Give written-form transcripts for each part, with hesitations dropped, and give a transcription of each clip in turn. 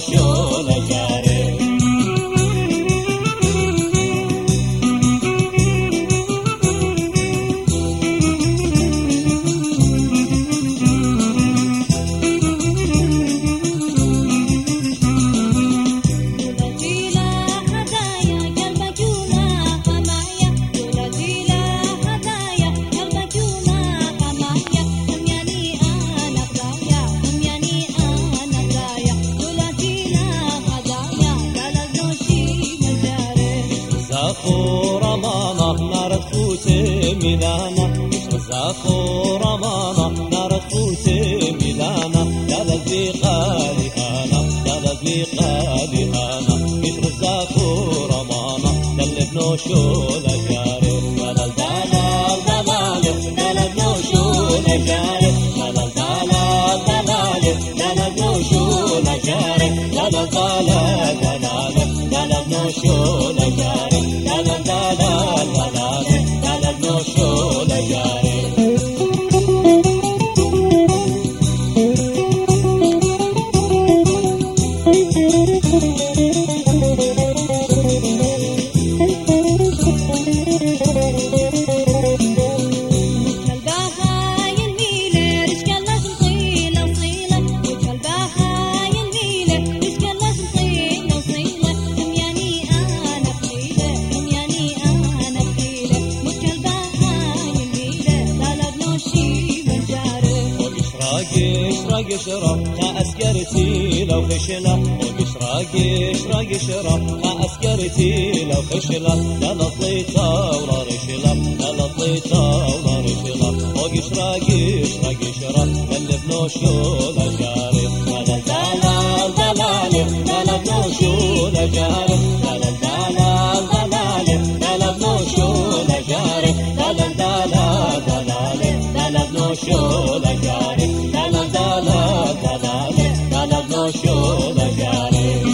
نوشون جاره زاخورة مانا نارت خوتي ميلانا زاخورة مانا نارت خوتي ميلانا دلت بقالي أنا دلت بقالي أنا مثل زاخورة مانا دلت نوشون جاري دلل دلال دلال دلت نوشون جاري دلل دلال دلال دلت نوشون جاري دلل دلال دلال دلت نوشون جاري اشرق أسكرتي لو خشلة وقشرق اشرق أسكرتي لو خشلة لا لطيتها ولا رشلة لا لطيتها ولا رشلة وقشرق اشرق اللي بنوشول جاري دلال دلال دلال دلال بنوشول جاري دلال دلال دلال دلال بنوشول جاري دلال دلال دلال دلال بنوشول جاري دلال دلال دلال نوشون جاري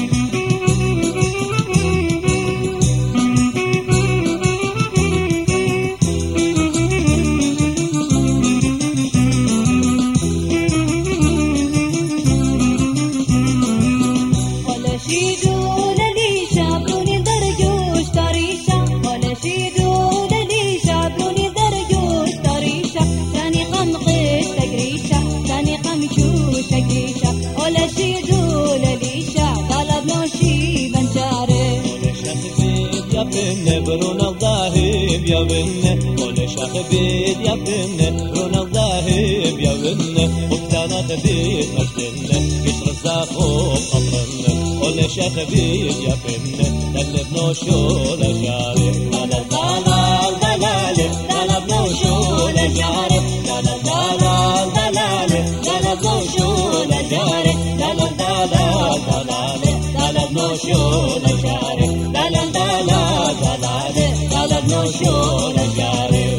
ولا شيدو للي شابوني درجوش طريشة ولا شيدو للي شابوني درجوش طريشة ثاني قمقش تقريشة ثاني قمشوش تقريشة ولا شيدو لليشة طلب نوشي بنجاري ولا شخبيد يا بن برون الذاهب يا بن ولا شخبيد يا بن برون الذاهب يا بن وبتانا خبيد مجدن كسر الزاخوب أطرن ولا شخبيد يا بن دلب نوشول جاري دلال دلال دلال دلب نوشول جاري دلال دلال دلال دلب نوشول جاري دلال دلال دلال دلب نوشول جاري دلال دلال دلال دلب نوشول جاري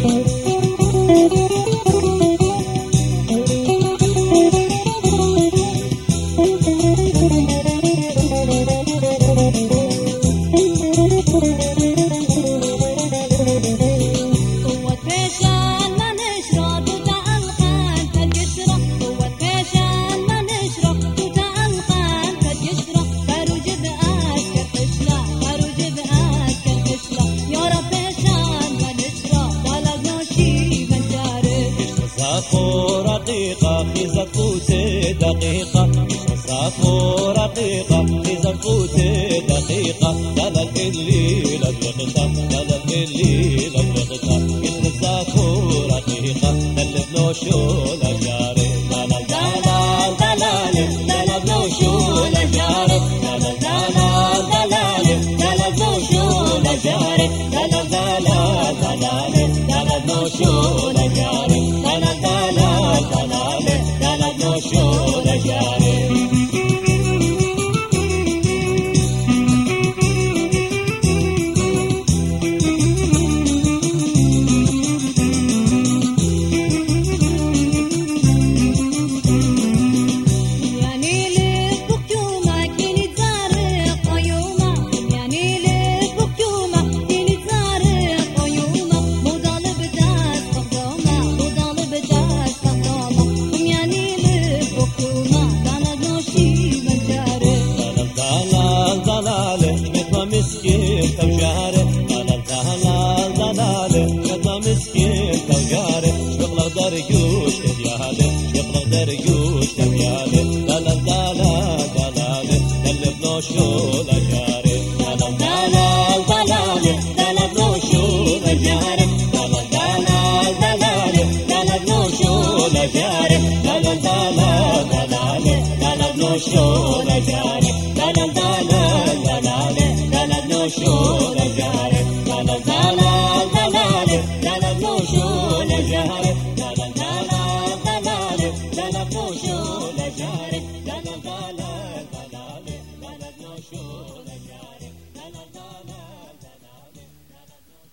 رقيقة في زفوتي دقيقة صافو رقيقة في زفوتي دقيقة دلل الليل الوقتة دلل الليل الوقتة مثل صافو رقيقة دلل نوشول جاري دلل دلال دلال دلل نوشول جاري دلل دلال دلال دلل نوشول جاري دلل دلال دلال دلل نوشول جاري دلل دلال دلال دلل نوشول جاري نوشو لجاري دلال دلال دلال دلال نوشو لجاري دلال دلال دلال دلال نوشو لجاري دلال دلال دلال دلال نوشو لجاري دلال دلال دلال دلال نوشو لجاري دلال دلال دلال دلال نوشو لجاري دلال دلال دلال دلال نوشو